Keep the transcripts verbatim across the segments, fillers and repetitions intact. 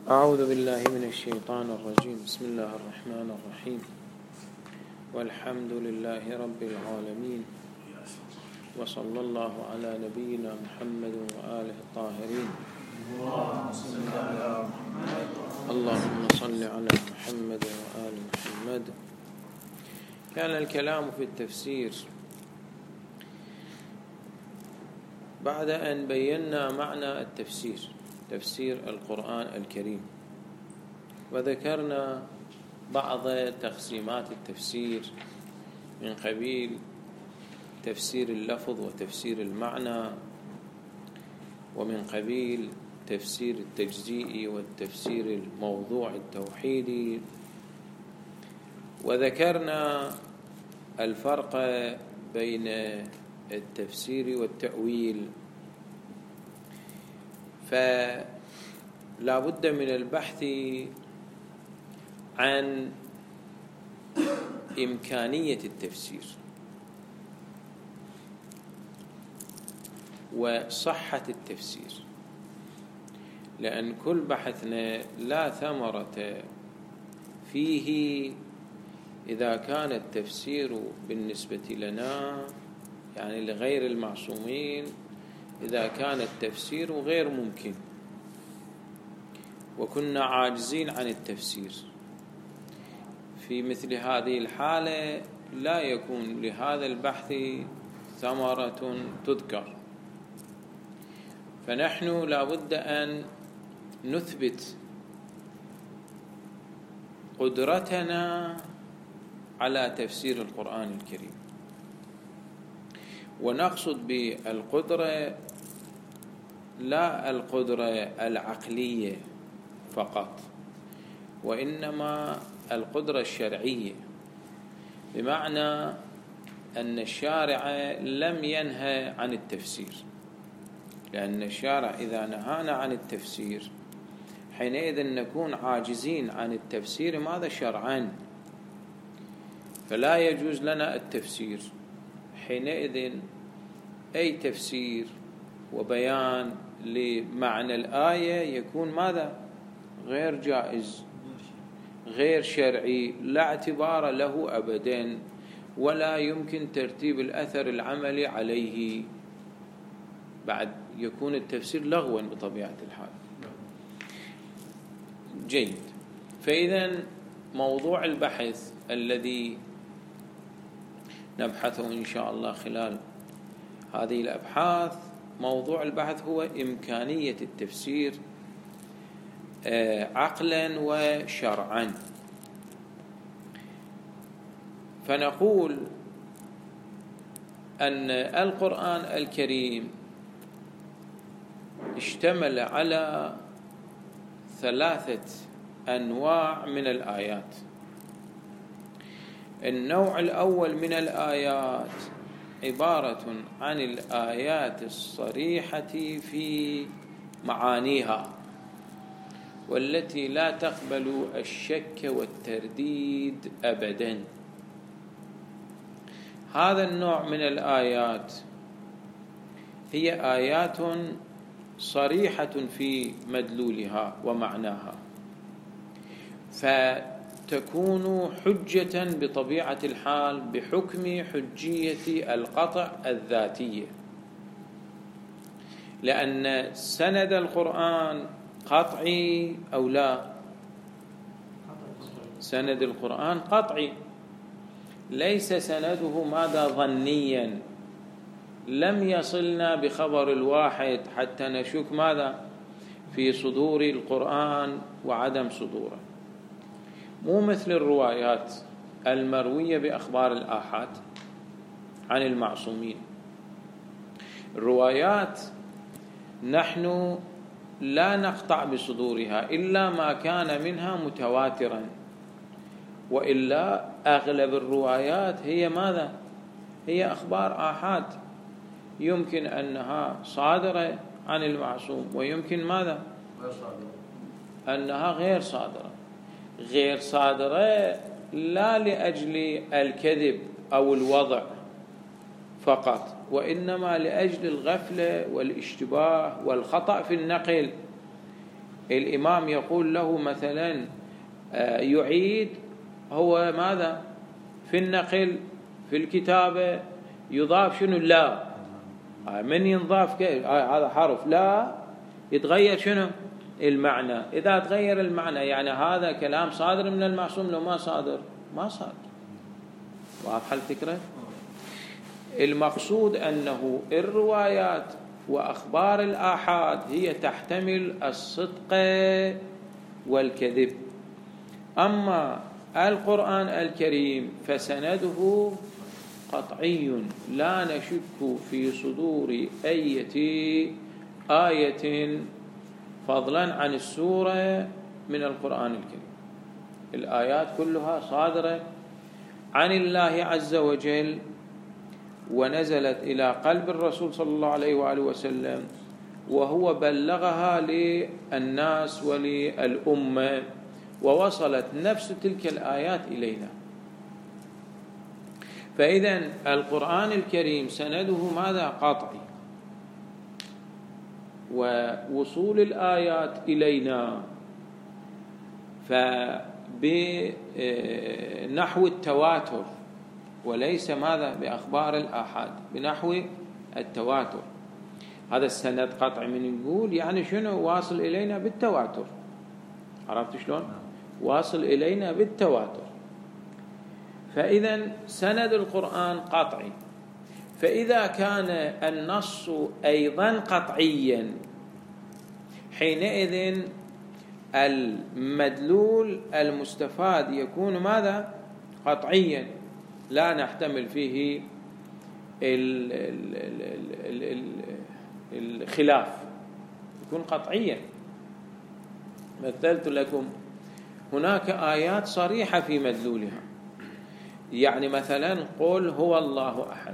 أعوذ بالله من الشيطان الرجيم. بسم الله الرحمن الرحيم، والحمد لله رب العالمين، وصلى الله على نبينا محمد وآله الطاهرين. اللهم صل على محمد وآل محمد. كان الكلام في التفسير بعد أن بينا معنى التفسير، تفسير القرآن الكريم، وذكرنا بعض تقسيمات التفسير من قبيل تفسير اللفظ وتفسير المعنى، ومن قبيل تفسير التجزئي والتفسير الموضوع التوحيدي، وذكرنا الفرق بين التفسير والتأويل. فلا بد من البحث عن إمكانية التفسير وصحة التفسير، لأن كل بحثنا لا ثمرة فيه إذا كان التفسير بالنسبة لنا، يعني لغير المعصومين، إذا كان التفسير غير ممكن وكنا عاجزين عن التفسير. في مثل هذه الحالة لا يكون لهذا البحث ثمرة تذكر، فنحن لا بد أن نثبت قدرتنا على تفسير القرآن الكريم. ونقصد بالقدرة لا القدرة العقلية فقط، وإنما القدرة الشرعية، بمعنى أن الشارع لم ينهى عن التفسير، لأن الشارع إذا نهانا عن التفسير حينئذ نكون عاجزين عن التفسير ماذا شرعا، فلا يجوز لنا التفسير. حينئذ أي تفسير وبيان لمعنى الآية يكون ماذا؟ غير جائز، غير شرعي، لا اعتبار له أبدا، ولا يمكن ترتيب الأثر العملي عليه، بعد يكون التفسير لغوا بطبيعة الحال. جيد. فإذا موضوع البحث الذي نبحثه إن شاء الله خلال هذه الأبحاث، موضوع البحث هو إمكانية التفسير عقلا وشرعا. فنقول أن القرآن الكريم اشتمل على ثلاثة أنواع من الآيات. النوع الأول من الآيات عبارة عن الآيات الصريحة في معانيها، والتي لا تقبل الشك والترديد أبدا. هذا النوع من الآيات هي آيات صريحة في مدلولها ومعناها، فتكون حجة بطبيعة الحال بحكم حجية القطع الذاتية، لأن سند القرآن قطعي أو لا؟ سند القرآن قطعي، ليس سنده ماذا؟ ظنيا، لم يصلنا بخبر الواحد حتى نشك ماذا؟ في صدور القرآن وعدم صدوره. مو مثل الروايات المروية بأخبار الآحاد عن المعصومين. الروايات نحن لا نقطع بصدورها إلا ما كان منها متواترا، وإلا أغلب الروايات هي ماذا؟ هي أخبار آحاد، يمكن أنها صادرة عن المعصوم، ويمكن ماذا؟ أنها غير صادرة. غير صادرة لا لأجل الكذب أو الوضع فقط، وإنما لأجل الغفلة والاشتباه والخطأ في النقل. الإمام يقول له مثلا يعيد، هو ماذا في النقل في الكتابة يضاف شنو؟ لا. من ينضاف هذا حرف لا يتغير شنو؟ المعنى. إذا تغير المعنى يعني هذا كلام صادر من المعصوم لو ما صادر؟ ما صادر. واضحة الفكرة؟ المقصود أنه الروايات وأخبار الآحاد هي تحتمل الصدق والكذب. أما القرآن الكريم فسنده قطعي، لا نشك في صدور أي آية فضلا عن السورة من القرآن الكريم. الآيات كلها صادرة عن الله عز وجل ونزلت إلى قلب الرسول صلى الله عليه وآله وسلم، وهو بلغها للناس وللأمة، ووصلت نفس تلك الآيات إلينا. فإذا القرآن الكريم سنده ماذا؟ قطعي، ووصول الآيات إلينا فبنحو التواتر، وليس ماذا؟ بأخبار الآحاد، بنحو التواتر. هذا السند قطعي من نقول يعني شنو؟ واصل إلينا بالتواتر. عرفت شلون؟ واصل إلينا بالتواتر. فإذا سند القرآن قطعي. فإذا كان النص أيضا قطعيا حينئذ المدلول المستفاد يكون ماذا؟ قطعيا، لا نحتمل فيه الخلاف، يكون قطعيا. مثلت لكم هناك آيات صريحة في مدلولها، يعني مثلا قل هو الله أحد،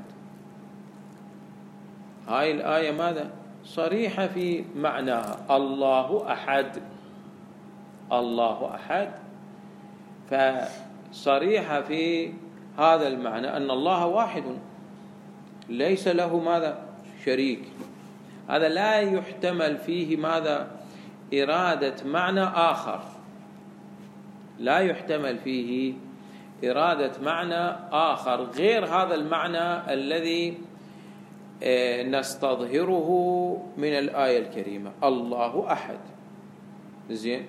هاي الآية ماذا؟ صريحة في معناها، الله أحد، الله أحد، فصريحة في هذا المعنى أن الله واحد ليس له ماذا؟ شريك. هذا لا يحتمل فيه ماذا؟ إرادة معنى آخر، لا يحتمل فيه إرادة معنى آخر غير هذا المعنى الذي نستظهره من الآية الكريمة، الله أحد. زين،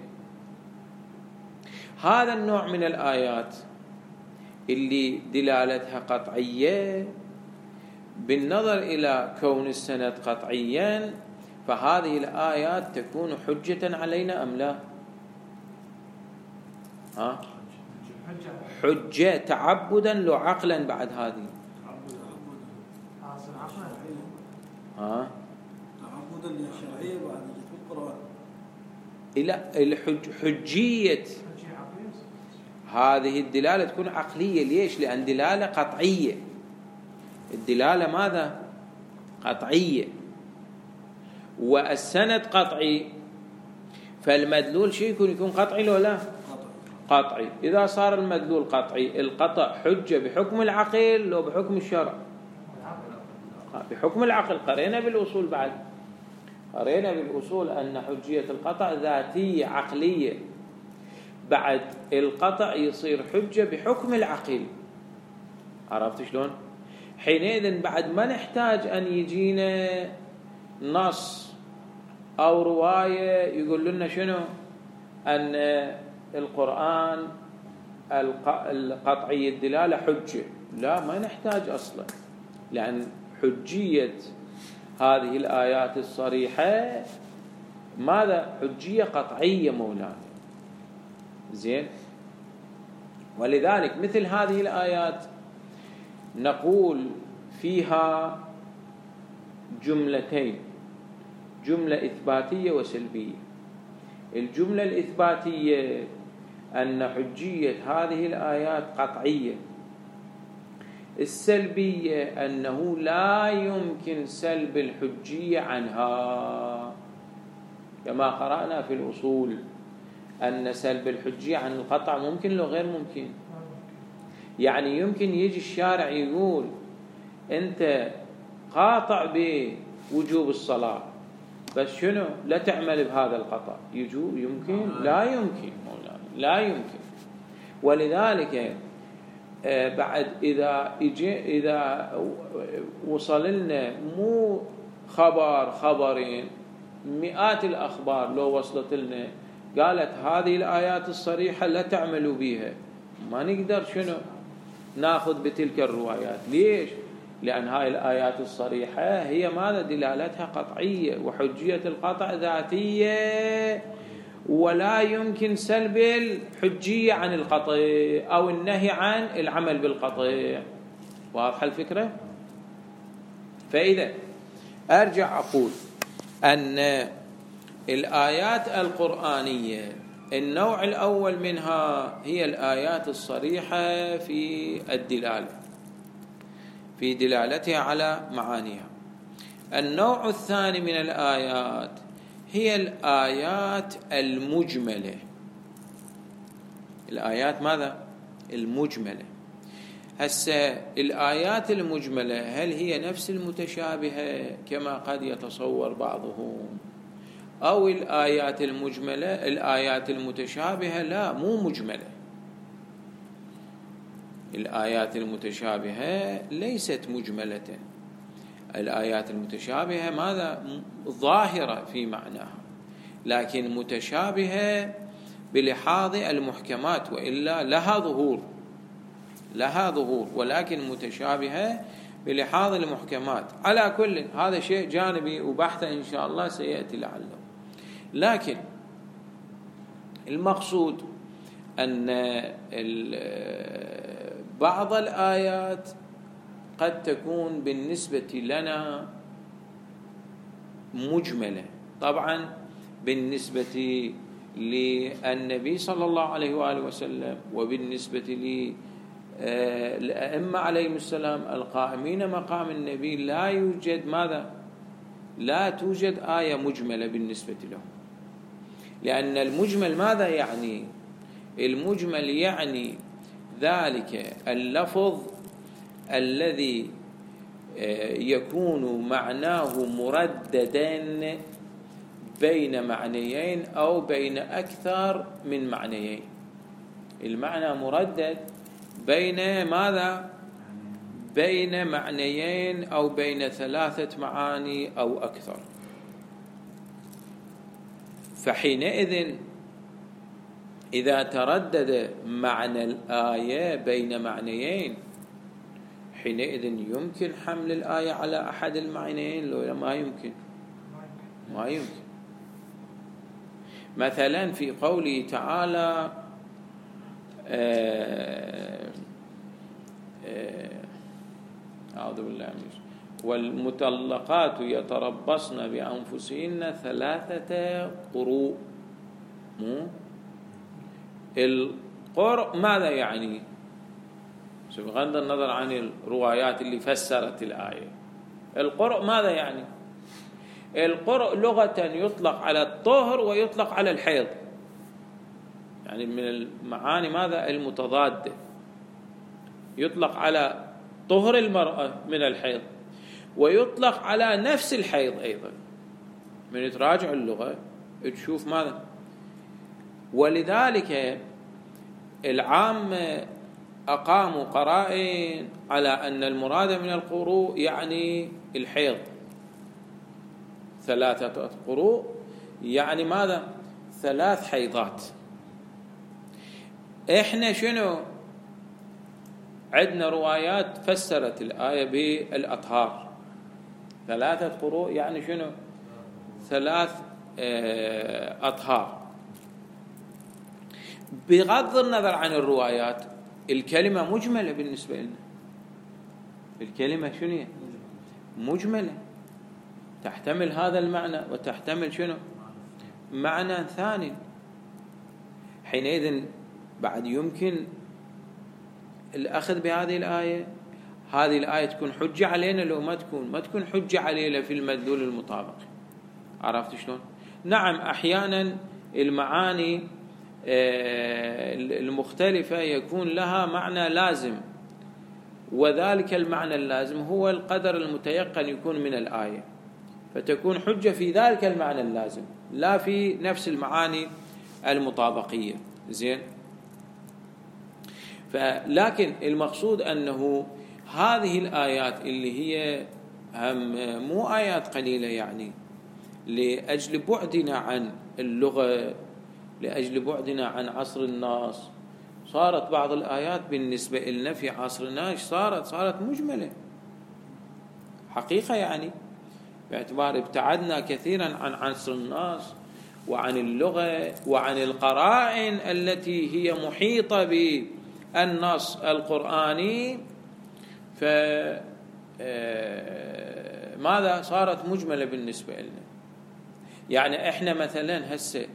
هذا النوع من الآيات اللي دلالتها قطعية بالنظر إلى كون السند قطعيا، فهذه الآيات تكون حجة علينا أم لا؟ ها؟ حجة تعبدا لو عقلا بعد هذه؟ ها؟ تعبدا للشرعية بعد القرآن. لا، الحج حجية هذه الدلالة تكون عقلية. ليش؟ لأن دلالة قطعية. الدلالة ماذا؟ قطعية، والسند قطعي، فالمدلول شيء يكون يكون قطعي لو لا؟ قطعي. إذا صار المدلول قطعي، القطع حجة بحكم العقل لو بحكم الشرع؟ بحكم العقل. قرينا بالأصول بعد، قرينا بالأصول أن حجية القطع ذاتية عقلية، بعد القطع يصير حجة بحكم العقل. عرفت شلون؟ حينئذ بعد ما نحتاج أن يجينا نص أو رواية يقول لنا شنو؟ أن القرآن القطعي الدلالة حجة. لا، ما نحتاج أصلا، لأن حجية هذه الآيات الصريحة ماذا؟ حجية قطعية مولانا. زين، ولذلك مثل هذه الآيات نقول فيها جملتين، جملة إثباتية وسلبية. الجملة الإثباتية أن حجية هذه الآيات قطعية. السلبية أنه لا يمكن سلب الحجية عنها، كما قرأنا في الأصول أن سلب الحجية عن القطع ممكن لو غير ممكن. يعني يمكن يجي الشارع يقول أنت قاطع بوجوب الصلاة، بس شنو لا تعمل بهذا القطع، يجو يمكن لا يمكن مولانا لا يمكن. ولذلك بعد إذا إجي إذا وصل لنا مو خبر خبرين مئات الأخبار لو وصلت لنا قالت هذه الآيات الصريحة لا تعملوا بها، ما نقدر شنو ناخذ بتلك الروايات. ليش؟ لأن هاي الآيات الصريحة هي ماذا دلالتها قطعية، وحجية القطع ذاتية، ولا يمكن سلب الحجية عن القطع أو النهي عن العمل بالقطع. واضحة الفكرة؟ فإذا أرجع أقول أن الآيات القرآنية النوع الأول منها هي الآيات الصريحة في الدلالة، في دلالتها على معانيها. النوع الثاني من الآيات هي الآيات المجملة. الآيات ماذا؟ المجملة. هسه الآيات المجملة هل هي نفس المتشابهة كما قد يتصور بعضهم، أو الآيات المجملة الآيات المتشابهة لا مو مجملة. الآيات المتشابهة ليست مجملة، الآيات المتشابهة ماذا؟ ظاهرة في معناها، لكن متشابهة بلحاظ المحكمات، وإلا لها ظهور لها ظهور ولكن متشابهة بلحاظ المحكمات. على كل هذا شيء جانبي وبحثه إن شاء الله سيأتي لعله. لكن المقصود أن بعض الآيات قد تكون بالنسبة لنا مجملة، طبعا بالنسبة للنبي صلى الله عليه وآله وسلم وبالنسبة للأئمة عليهم السلام القائمين مقام النبي لا يوجد ماذا؟ لا توجد آية مجملة بالنسبة لهم. لأن المجمل ماذا يعني؟ المجمل يعني ذلك اللفظ الذي يكون معناه مرددا بين معنيين أو بين أكثر من معنيين. المعنى مردد بين ماذا؟ بين معنيين أو بين ثلاثة معاني أو أكثر. فحينئذ إذا تردد معنى الآية بين معنيين حينئذ يمكن حمل الآية على أحد المعنيين لو ما يمكن ما يمكن. مثلا في قوله تعالى أعوذ بالله من الشيطان والمطلقات يتربصن بأنفسهن ثلاثة قروء. القرء ماذا يعني؟ بغض النظر عن الروايات اللي فسرت الآية، القرء ماذا يعني؟ القرء لغة يطلق على الطهر ويطلق على الحيض، يعني من المعاني ماذا؟ المتضادة. يطلق على طهر المرأة من الحيض ويطلق على نفس الحيض أيضا. من تراجع اللغة تشوف ماذا. ولذلك العامة أقاموا قرائن على أن المراد من القروء يعني الحيض. ثلاثة قروء يعني ماذا؟ ثلاث حيضات. إحنا شنو عندنا روايات فسرت الآية بالأطهار. ثلاثة قروء يعني شنو؟ ثلاث أطهار. بغض النظر عن الروايات الكلمة مجملة بالنسبة لنا. الكلمة شنو؟ مجملة تحتمل هذا المعنى وتحتمل شنو؟ معنى ثاني. حينئذ بعد يمكن الأخذ بهذه الآية. هذه الآية تكون حجة علينا لو ما تكون ما تكون حجة علينا في المدلول المطابق. عرفت شلون؟ نعم أحيانا المعاني المختلفة يكون لها معنى لازم، وذلك المعنى اللازم هو القدر المتيقن يكون من الآية. فتكون حجة في ذلك المعنى اللازم لا في نفس المعاني المطابقية. زين. فلكن المقصود أنه هذه الآيات اللي هي هم مو آيات قليلة، يعني لأجل بعدنا عن اللغة، لأجل بعدنا عن عصر الناس، صارت بعض الآيات بالنسبة لنا في عصرنا صارت صارت مجملة حقيقة، يعني باعتبار ابتعدنا كثيرا عن عصر الناس وعن اللغة وعن القرائن التي هي محيطة بالنص القرآني، فماذا صارت مجملة بالنسبة لنا. يعني احنا مثلا هسه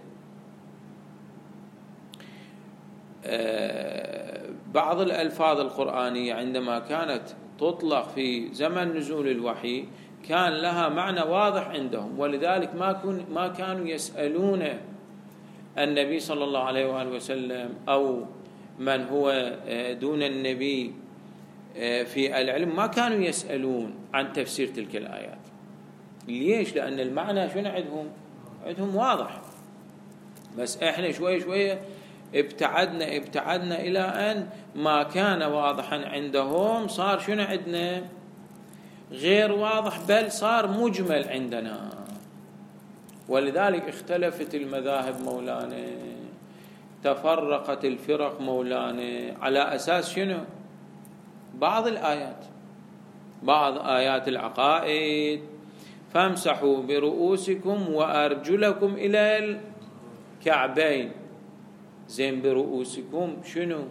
بعض الألفاظ القرآنية عندما كانت تطلق في زمن نزول الوحي كان لها معنى واضح عندهم، ولذلك ما كن ما كانوا يسألون النبي صلى الله عليه وآله وسلم أو من هو دون النبي في العلم، ما كانوا يسألون عن تفسير تلك الآيات. ليش؟ لأن المعنى شنو عندهم؟ عندهم واضح، بس احنا شوي شوي ابتعدنا ابتعدنا إلى أن ما كان واضحا عندهم صار شنو عندنا؟ غير واضح، بل صار مجمل عندنا. ولذلك اختلفت المذاهب مولانا، تفرقت الفرق مولانا، على أساس شنو؟ بعض الآيات، بعض آيات العقائد، فامسحوا برؤوسكم وأرجلكم إلى الكعبين. زين، برؤوسكم شنو؟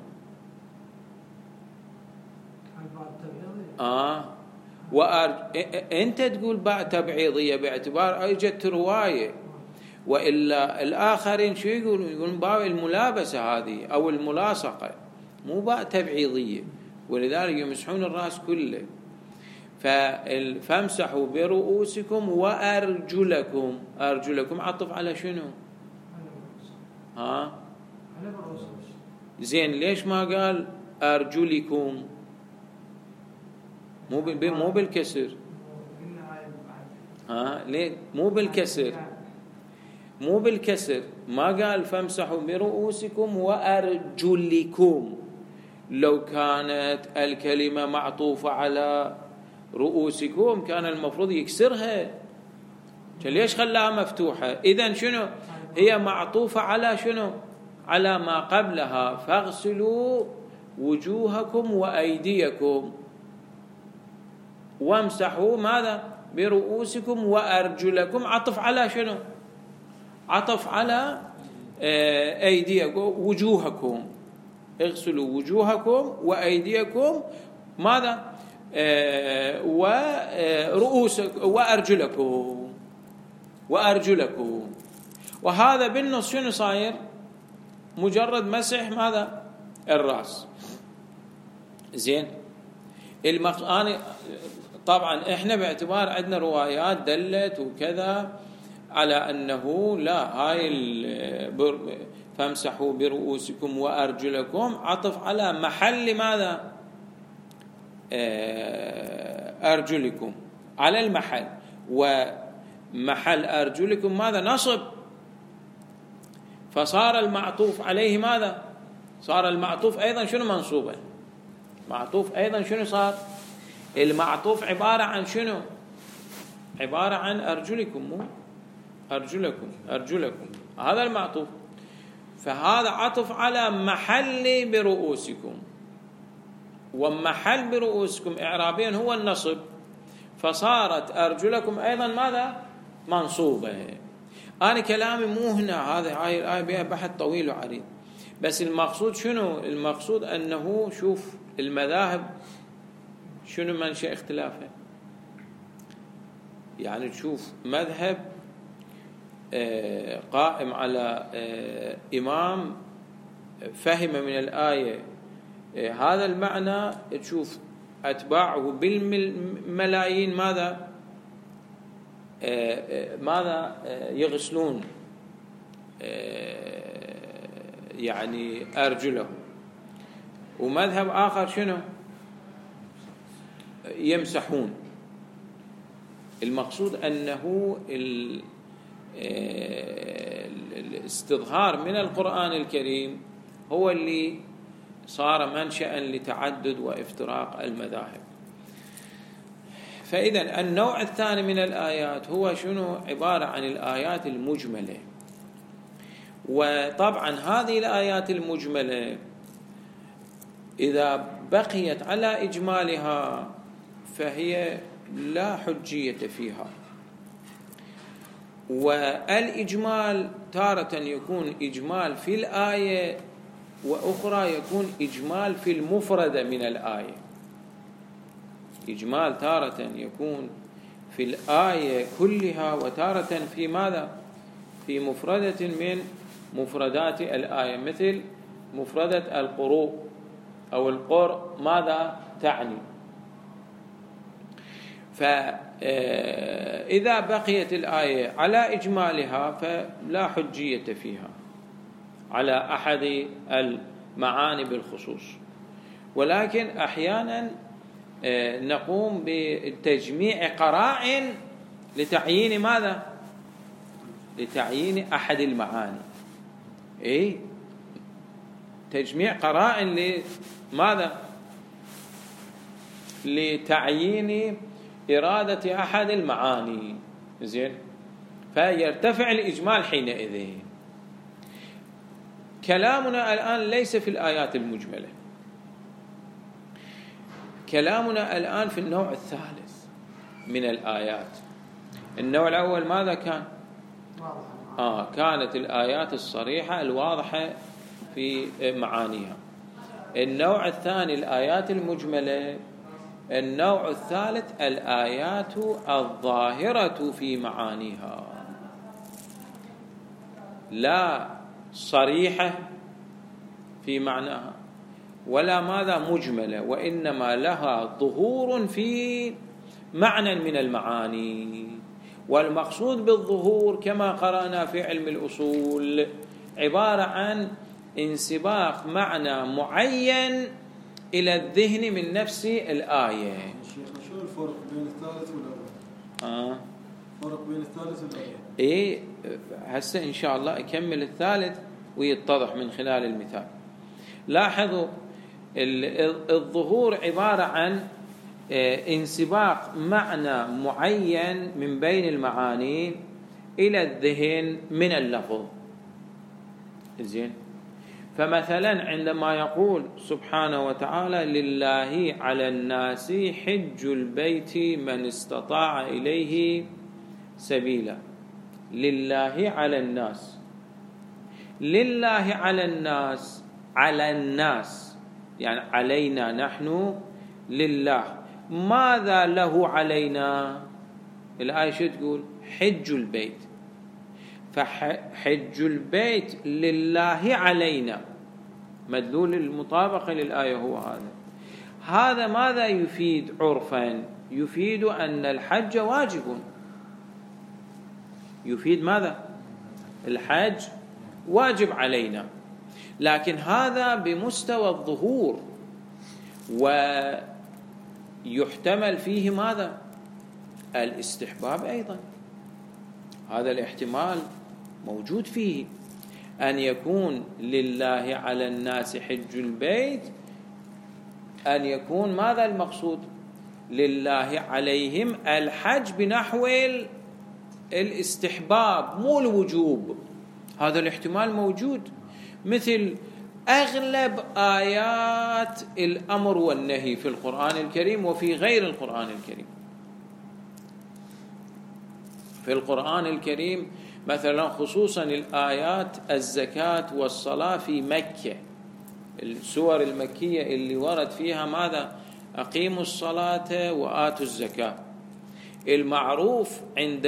آه وأرج... أنت تقول باء تبعيضية باعتبار أجت رواية، وإلا الآخرين شو يقولون؟ يقولون باء الملابسة هذه أو الملاصقة، مو باء تبعيضية، ولذلك يمسحون الرأس كله. فامسحوا برؤوسكم وأرجلكم، أرجلكم عطف على شنو؟ ها؟ زين، ليش ما قال أرجلكم؟ مو مو بالكسر. ها ليه مو بالكسر؟ مو بالكسر، ما قال فامسحوا برؤوسكم وأرجلكم. لو كانت الكلمة معطوفة على رؤوسكم كان المفروض يكسرها، ليش خلاها مفتوحة؟ إذن شنو هي معطوفة على شنو؟ على ما قبلها، فاغسلوا وجوهكم وأيديكم وامسحوا ماذا؟ برؤوسكم وأرجلكم. عطف على شنو؟ عطف على أيديكم وجوهكم، اغسلوا وجوهكم وأيديكم ماذا؟ ورؤوسكم وأرجلكم وأرجلكم. وهذا بالنص شنو صاير؟ مجرد مسح ماذا؟ الرأس. زين، المقصود طبعا احنا باعتبار عندنا روايات دلت وكذا على أنه لا، هاي فامسحوا برؤوسكم وأرجلكم عطف على محل ماذا؟ أرجلكم، على المحل، ومحل أرجلكم ماذا؟ نصب، فصار المعطوف عليه ماذا؟ صار المعطوف أيضا شنو؟ منصوبا. معطوف أيضا شنو صار؟ المعطوف عبارة عن شنو؟ عبارة عن أرجلكم، مو أرجلكم، أرجلكم، هذا المعطوف. فهذا عطف على محل برؤوسكم، ومحل برؤوسكم إعرابيا هو النصب، فصارت أرجلكم أيضا ماذا؟ منصوبة. أنا كلامي مو هنا، هذا هاي الآية بها بحث طويل وعريض، بس المقصود شنو؟ المقصود أنه شوف المذاهب شنو منشأ اختلافها. يعني تشوف مذهب قائم على إمام فهم من الآية هذا المعنى، تشوف أتباعه بالملايين ماذا ماذا يغسلون يعني أرجلهم. ومذهب آخر شنو؟ يمسحون. المقصود أنه الاستظهار من القرآن الكريم هو اللي صار منشأ لتعدد وافتراق المذاهب. فإذا النوع الثاني من الآيات هو شنو؟ عبارة عن الآيات المجملة. وطبعا هذه الآيات المجملة إذا بقيت على إجمالها فهي لا حجية فيها. والإجمال تارة يكون إجمال في الآية، وأخرى يكون إجمال في المفردة من الآية. إجمال تارة يكون في الآية كلها، وتارة في ماذا؟ في مفردة من مفردات الآية، مثل مفردة القروء أو القر ماذا تعني. فإذا بقيت الآية على إجمالها فلا حجية فيها على أحد المعاني بالخصوص. ولكن أحيانا نقوم بتجميع قرائن لتعيين ماذا؟ لتعيين أحد المعاني. إيه؟ تجميع قرائن لماذا؟ لتعيين إرادة أحد المعاني. زين، فيرتفع الإجمال حينئذ. كلامنا الآن ليس في الآيات المجملة، كلامنا الآن في النوع الثالث من الآيات. النوع الأول ماذا كان؟ آه كانت الآيات الصريحة الواضحة في معانيها. النوع الثاني الآيات المجملة. النوع الثالث الآيات الظاهرة في معانيها، لا صريحة في معناها ولا ماذا مجملة، وإنما لها ظهور في معنى من المعاني. والمقصود بالظهور كما قرأنا في علم الأصول عبارة عن انسباق معنى معين إلى الذهن من نفس الآية. شيخ شو الفرق بين الثالث والأول؟ آه. فرق بين الثالث والأول. إيه هسه إن شاء الله أكمل الثالث ويتضح من خلال المثال. لاحظوا الظهور عبارة عن انسباق معنى معين من بين المعاني إلى الذهن من اللفظ. زين، فمثلا عندما يقول سبحانه وتعالى لله على الناس حج البيت من استطاع إليه سبيلا. لله على الناس، لله على الناس، على الناس يعني علينا نحن لله. ماذا له علينا؟ الآية شو تقول؟ حج البيت. فحج البيت لله علينا، مدلول المطابقة للآية هو هذا. هذا ماذا يفيد عرفا؟ يفيد أن الحج واجب. يفيد ماذا؟ الحج واجب علينا. لكن هذا بمستوى الظهور، ويحتمل فيه ماذا؟ الاستحباب أيضا. هذا الاحتمال موجود فيه، أن يكون لله على الناس حج البيت، أن يكون ماذا المقصود؟ لله عليهم الحج بنحو الاستحباب مو الوجوب. هذا الاحتمال موجود، مثل أغلب آيات الأمر والنهي في القرآن الكريم وفي غير القرآن الكريم. في القرآن الكريم مثلا خصوصا الآيات الزكاة والصلاة في مكة، السور المكية اللي ورد فيها ماذا؟ أقيموا الصلاة وآتوا الزكاة. المعروف عند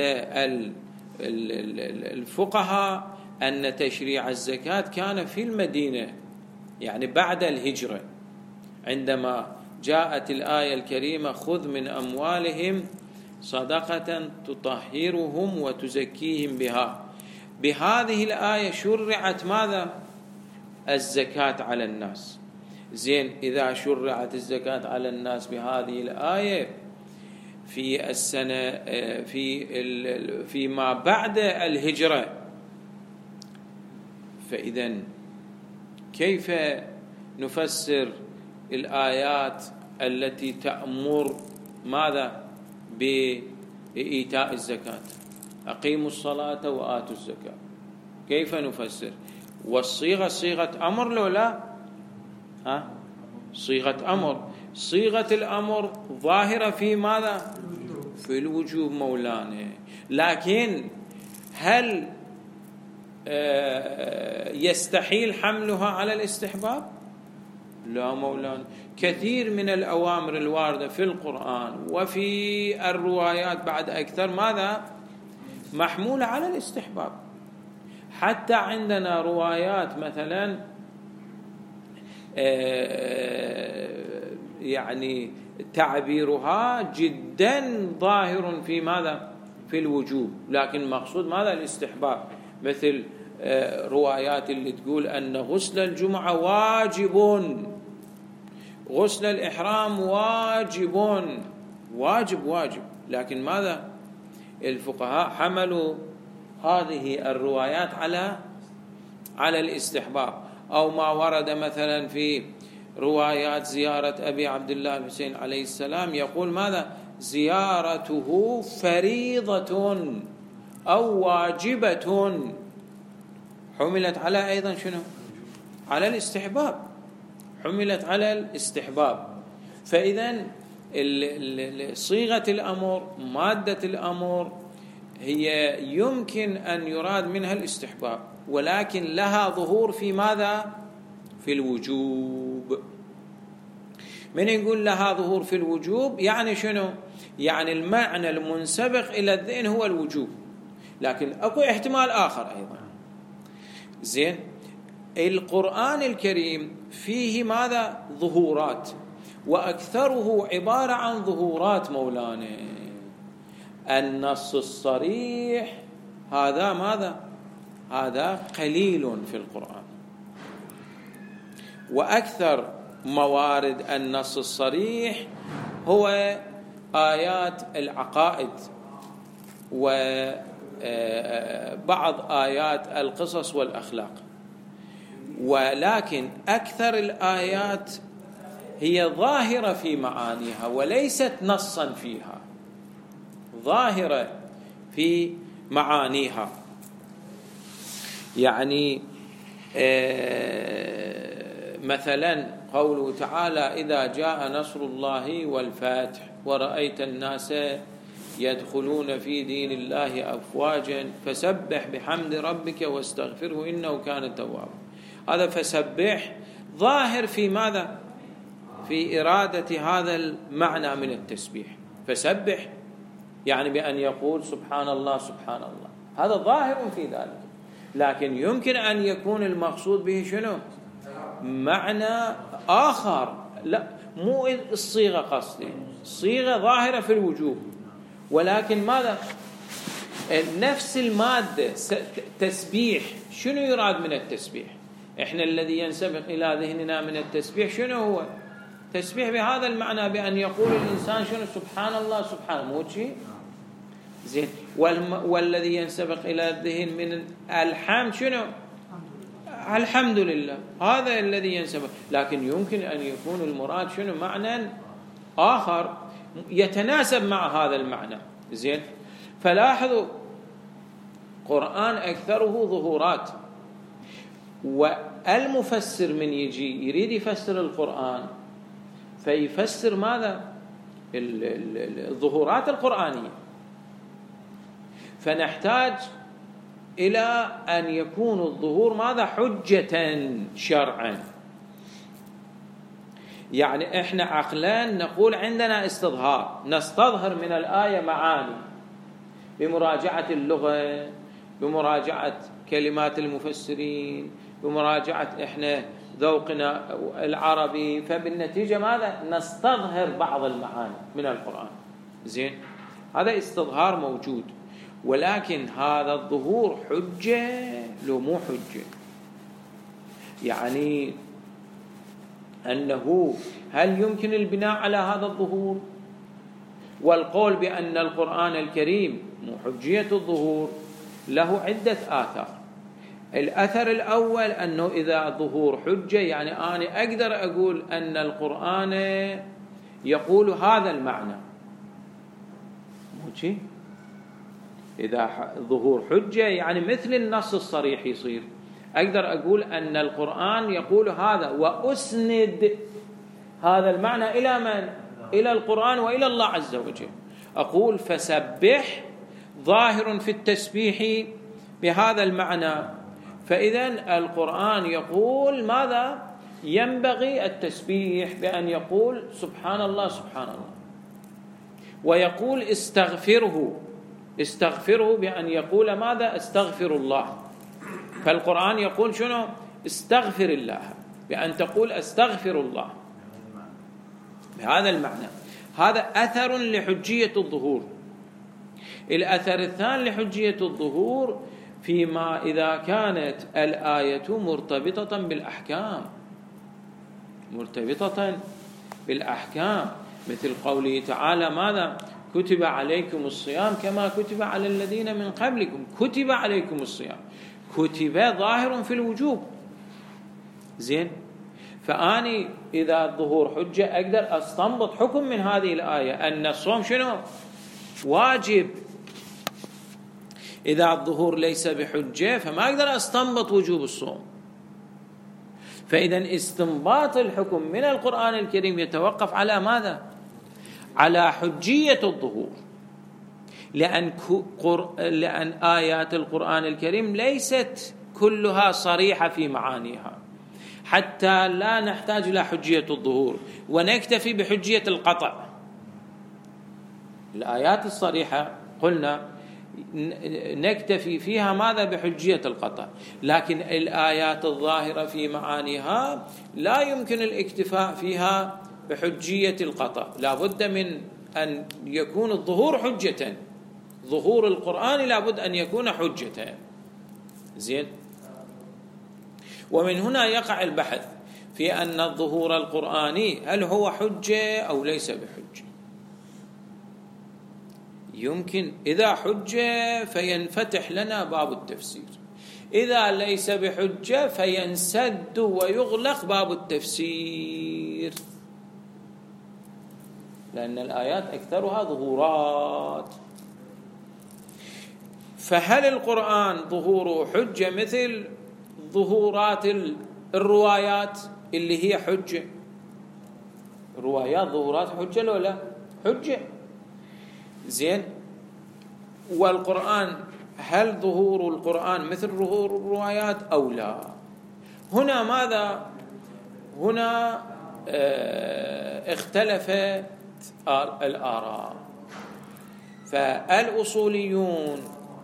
الفقهاء أن تشريع الزكاة كان في المدينة، يعني بعد الهجرة، عندما جاءت الآية الكريمة خذ من أموالهم صدقة تطهرهم وتزكيهم بها. بهذه الآية شرعت ماذا؟ الزكاة على الناس. زين، إذا شرعت الزكاة على الناس بهذه الآية في السنة في فيما بعد الهجرة. فإذا كيف نفسر الآيات التي تأمر ماذا؟ بإيتاء الزكاة، أقيموا الصلاة وآتوا الزكاة. كيف نفسر؟ والصيغة صيغة أمر لو لا؟ ها؟ صيغة أمر. صيغة الأمر ظاهرة في ماذا؟ في الوجوب مولانا. لكن هل يستحيل حملها على الاستحباب؟ لا مولانا. كثير من الأوامر الواردة في القرآن وفي الروايات بعد أكثر ماذا؟ محمولة على الاستحباب. حتى عندنا روايات مثلا يعني تعبيرها جدا ظاهر في ماذا؟ في الوجوب، لكن مقصود ماذا؟ الاستحباب. مثل روايات اللي تقول أن غسل الجمعة واجب، غسل الإحرام واجب، واجب واجب، لكن ماذا؟ الفقهاء حملوا هذه الروايات على على الاستحباب. أو ما ورد مثلا في روايات زيارة أبي عبد الله الحسين عليه السلام، يقول ماذا؟ زيارته فريضة أو واجبة، حملت على أيضا شنو؟ على الاستحباب، حملت على الاستحباب. فإذا صيغة الأمر، مادة الأمر، هي يمكن أن يراد منها الاستحباب، ولكن لها ظهور في ماذا؟ في الوجوب. من يقول لها ظهور في الوجوب يعني شنو؟ يعني المعنى المنسبق إلى الذهن هو الوجوب، لكن أكو احتمال آخر أيضا. زين، القرآن الكريم فيه ماذا؟ ظهورات، وأكثره عبارة عن ظهورات مولانا. النص الصريح هذا ماذا؟ هذا قليل في القرآن. وأكثر موارد النص الصريح هو آيات العقائد وبعض آيات القصص والأخلاق. ولكن أكثر الآيات هي ظاهرة في معانيها وليست نصا فيها، ظاهرة في معانيها. يعني مثلا قوله تعالى: إذا جاء نصر الله والفتح ورأيت الناس يدخلون في دين الله أفواجا فسبح بحمد ربك واستغفره إنه كان توابا. هذا فسبح ظاهر في ماذا؟ في إرادة هذا المعنى من التسبيح. فسبح يعني بأن يقول سبحان الله سبحان الله، هذا ظاهر في ذلك. لكن يمكن أن يكون المقصود به شنو؟ معنى آخر. لا، مو الصيغة قصدي، الصيغة ظاهرة في الوجوب، ولكن ماذا؟ نفس المادة تسبيح. شنو يراد من التسبيح؟ إحنا الذي ينسبق إلى ذهننا من التسبيح شنو هو؟ تسبيح بهذا المعنى، بأن يقول الإنسان شنو؟ سبحان الله سبحان، مو شيء زين. والذي ينسبق إلى الذهن من الحمد شنو؟ الحمد لله، هذا الذي ينسبق. لكن يمكن أن يكون المراد شنو؟ معنى آخر يتناسب مع هذا المعنى. زين، فلاحظوا قرآن أكثره ظهورات، والمفسر من يجي يريد يفسر القرآن فيفسر ماذا؟ الظهورات القرآنية. فنحتاج إلى أن يكون الظهور ماذا؟ حجة شرعا. يعني إحنا عقلان نقول عندنا استظهار، نستظهر من الآية معاني بمراجعة اللغة، بمراجعة كلمات المفسرين، بمراجعة إحنا ذوقنا العربي، فبالنتيجة ماذا؟ نستظهر بعض المعاني من القرآن. زين، هذا استظهار موجود، ولكن هذا الظهور حجة لو مو حجة؟ يعني أنه هل يمكن البناء على هذا الظهور؟ والقول بأن القرآن الكريم حجية الظهور له عدة آثار. الأثر الأول أنه إذا ظهور حجة يعني أنا أقدر أقول أن القرآن يقول هذا المعنى، موشي إذا ظهور حجة يعني مثل النص الصريح يصير، أقدر أقول أن القرآن يقول هذا وأسند هذا المعنى إلى من؟ إلى القرآن وإلى الله عز وجل. أقول فسبح ظاهر في التسبيح بهذا المعنى، فإذن القرآن يقول ماذا؟ ينبغي التسبيح بأن يقول سبحان الله سبحان الله، ويقول استغفره استغفره بأن يقول ماذا؟ استغفر الله. فالقرآن يقول شنو؟ استغفر الله، بأن تقول استغفر الله بهذا المعنى. هذا أثر لحجية الظهور. الأثر الثاني لحجية الظهور فيما إذا كانت الآية مرتبطة بالأحكام، مرتبطة بالأحكام، مثل قوله تعالى ماذا؟ كتب عليكم الصيام كما كتب على الذين من قبلكم. كتب عليكم الصيام، كتب ظاهر في الوجوب، زين. فأني إذا الظهور حجة أقدر أستنبط حكم من هذه الآية أن الصوم شنو؟ واجب. إذا الظهور ليس بحجة فما أقدر أستنبط وجوب الصوم. فإذا استنباط الحكم من القرآن الكريم يتوقف على ماذا؟ على حجية الظهور، لأن, لأن آيات القرآن الكريم ليست كلها صريحة في معانيها حتى لا نحتاج إلى حجية الظهور ونكتفي بحجية القطع. الآيات الصريحة قلنا نكتفي فيها ماذا؟ بحجية القطع، لكن الآيات الظاهرة في معانيها لا يمكن الاكتفاء فيها بحجية القطع، لا بد من أن يكون الظهور حجة. ظهور القرآن لا بد أن يكون حجة، زين. ومن هنا يقع البحث في أن الظهور القرآني هل هو حجة أو ليس بحجة. يمكن إذا حجة فينفتح لنا باب التفسير، إذا ليس بحجة فينسد ويغلق باب التفسير، لأن الآيات أكثرها ظهورات. فهل القرآن ظهوره حجة مثل ظهورات الروايات اللي هي حجة؟ الروايات ظهورات حجة لو لا؟ حجة، زين. والقرآن هل ظهور القرآن مثل ظهور الروايات أو لا؟ هنا ماذا؟ هنا اه اختلفت الآراء. فالأصوليون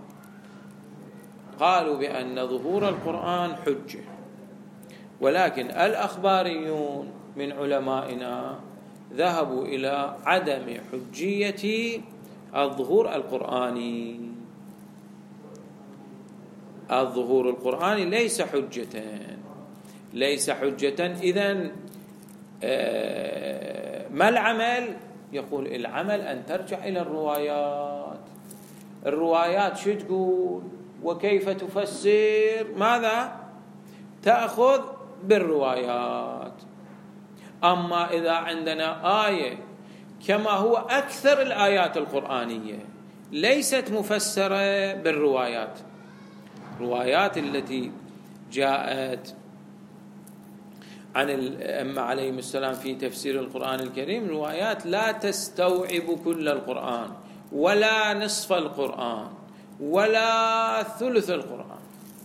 قالوا بأن ظهور القرآن حجة، ولكن الأخباريون من علمائنا ذهبوا إلى عدم حجية الظهور القرآني. الظهور القرآني ليس حجة، ليس حجة. إذن ما العمل؟ يقول العمل أن ترجع إلى الروايات. الروايات شو تقول وكيف تفسر؟ ماذا؟ تأخذ بالروايات. أما إذا عندنا آية كما هو أكثر الآيات القرآنية ليست مفسرة بالروايات، الروايات التي جاءت عن الأئمة عليهم السلام في تفسير القرآن الكريم روايات لا تستوعب كل القرآن ولا نصف القرآن ولا ثلث القرآن.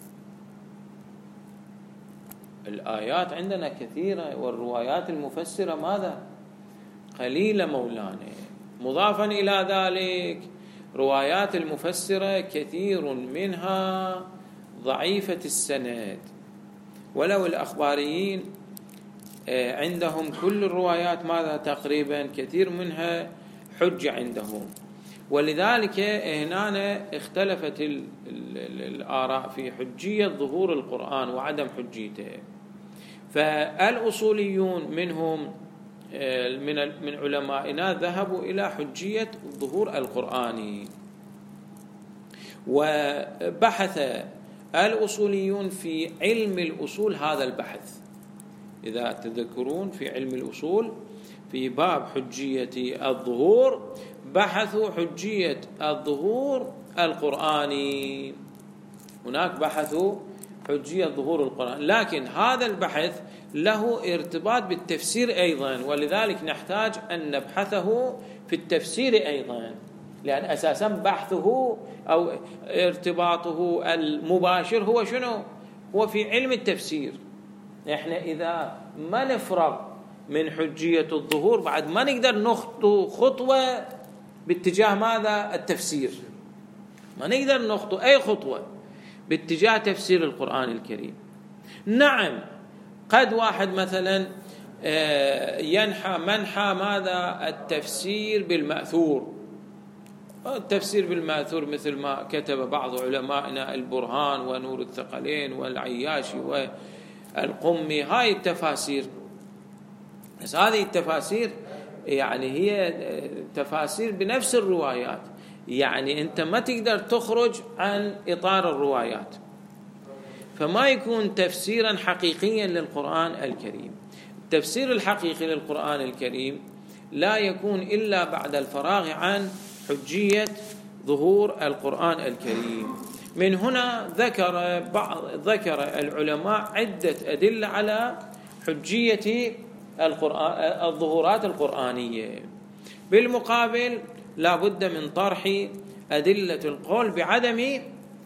الآيات عندنا كثيرة والروايات المفسرة ماذا؟ قليلة مولانا. مضافا إلى ذلك روايات المفسرة كثير منها ضعيفة السند، ولو الأخباريين عندهم كل الروايات ماذا تقريبا كثير منها حجة عندهم. ولذلك هنا اختلفت الآراء في حجية ظهور القرآن وعدم حجيته. فالأصوليون منهم من من علمائنا ذهبوا إلى حجية الظهور القرآني، وبحث الأصوليون في علم الأصول هذا البحث. إذا تذكرون في علم الأصول في باب حجية الظهور بحثوا حجية الظهور القرآني، هناك بحثوا حجية ظهور القرآن، لكن هذا البحث له ارتباط بالتفسير أيضا، ولذلك نحتاج أن نبحثه في التفسير أيضا، لأن أساسا بحثه أو ارتباطه المباشر هو شنو؟ هو في علم التفسير. إحنا إذا ما نفرغ من حجية الظهور بعد ما نقدر نخطو خطوة باتجاه ماذا؟ التفسير، ما نقدر نخطو أي خطوة باتجاه تفسير القرآن الكريم. نعم قد واحد مثلا ينحى منحى ماذا؟ التفسير بالمأثور، التفسير بالمأثور مثل ما كتب بعض علمائنا البرهان ونور الثقلين والعياشي والقمي، هاي التفاسير. بس هذه التفاسير يعني هي تفاسير بنفس الروايات، يعني أنت ما تقدر تخرج عن إطار الروايات، فما يكون تفسيرا حقيقيا للقرآن الكريم. التفسير الحقيقي للقرآن الكريم لا يكون إلا بعد الفراغ عن حجية ظهور القرآن الكريم. من هنا ذكر بعض ذكر العلماء عدة أدلة على حجية القرآن الظهورات القرآنية. بالمقابل لا بد من طرح أدلة القول بعدم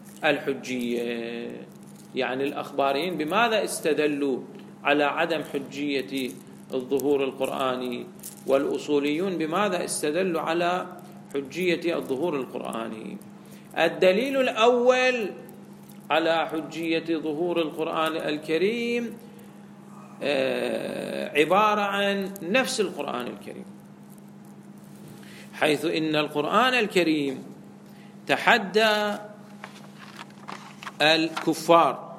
الحجية، يعني الأخباريين بماذا استدلوا على عدم حجية الظهور القرآني، والأصوليون بماذا استدلوا على حجية الظهور القرآني. الدليل الأول على حجية ظهور القرآن الكريم عبارة عن نفس القرآن الكريم، حيث إن القرآن الكريم تحدى الكفار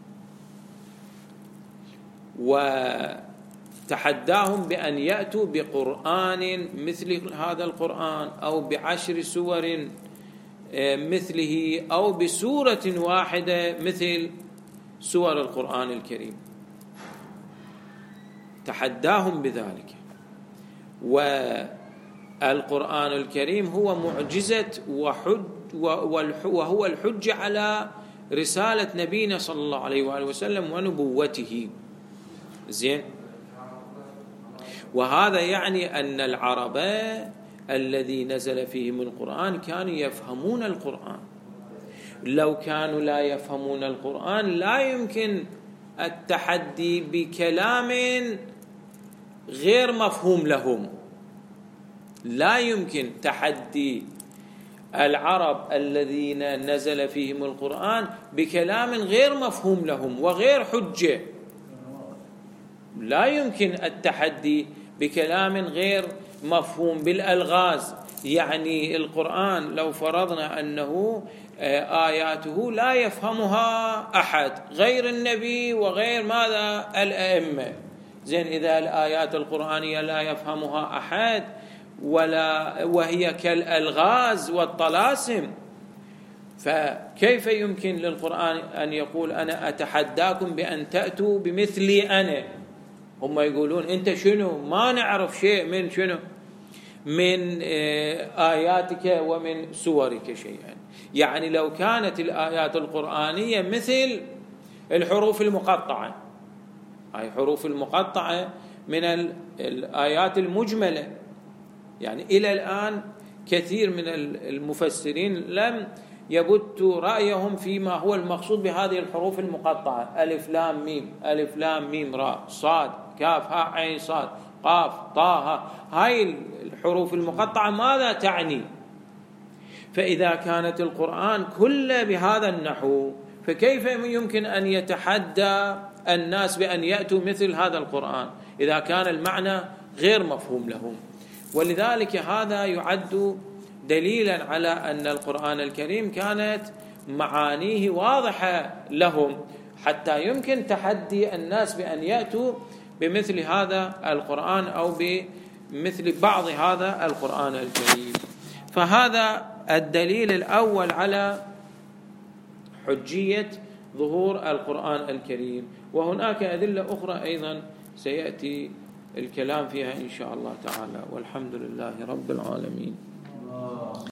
وتحداهم بأن يأتوا بقرآن مثل هذا القرآن أو بعشر سور مثله أو بسورة واحدة مثل سور القرآن الكريم، تحداهم بذلك. والقرآن الكريم هو معجزة وحج وهو الحجة على رسالة نبينا صلى الله عليه وآله وسلم ونبوته. زين، وهذا يعني أن العرب الذي نزل فيهم القرآن كانوا يفهمون القرآن. لو كانوا لا يفهمون القرآن لا يمكن التحدي بكلام غير مفهوم لهم، لا يمكن تحدي العرب الذين نزل فيهم القرآن بكلام غير مفهوم لهم وغير حجة، لا يمكن التحدي بكلام غير مفهوم بالألغاز. يعني القرآن لو فرضنا أنه آياته لا يفهمها أحد غير النبي وغير ماذا؟ الأئمة. زين، إذا الآيات القرآنية لا يفهمها أحد ولا وهي كالألغاز والطلاسم، فكيف يمكن للقرآن أن يقول أنا أتحداكم بأن تأتوا بمثلي أنا؟ هم يقولون أنت شنو؟ ما نعرف شيء من شنو؟ من آياتك ومن سورك شيئا. يعني لو كانت الآيات القرآنية مثل الحروف المقطعة، أي حروف المقطعة من الآيات المجملة، يعني إلى الآن كثير من المفسرين لم يبتوا رأيهم فيما هو المقصود بهذه الحروف المقطعة، ألف لام ميم، ألف لام ميم راء صاد كاف ها عين صاد قاف طه، هاي الحروف المقطعة ماذا تعني؟ فإذا كانت القرآن كله بهذا النحو فكيف يمكن أن يتحدى الناس بأن يأتوا مثل هذا القرآن إذا كان المعنى غير مفهوم لهم؟ ولذلك هذا يعد دليلا على أن القرآن الكريم كانت معانيه واضحة لهم، حتى يمكن تحدي الناس بأن يأتوا بمثل هذا القرآن أو بمثل بعض هذا القرآن الكريم. فهذا الدليل الأول على حجية ظهور القرآن الكريم. وهناك أدلة أخرى أيضا سيأتي الكلام فيها إن شاء الله تعالى. والحمد لله رب العالمين.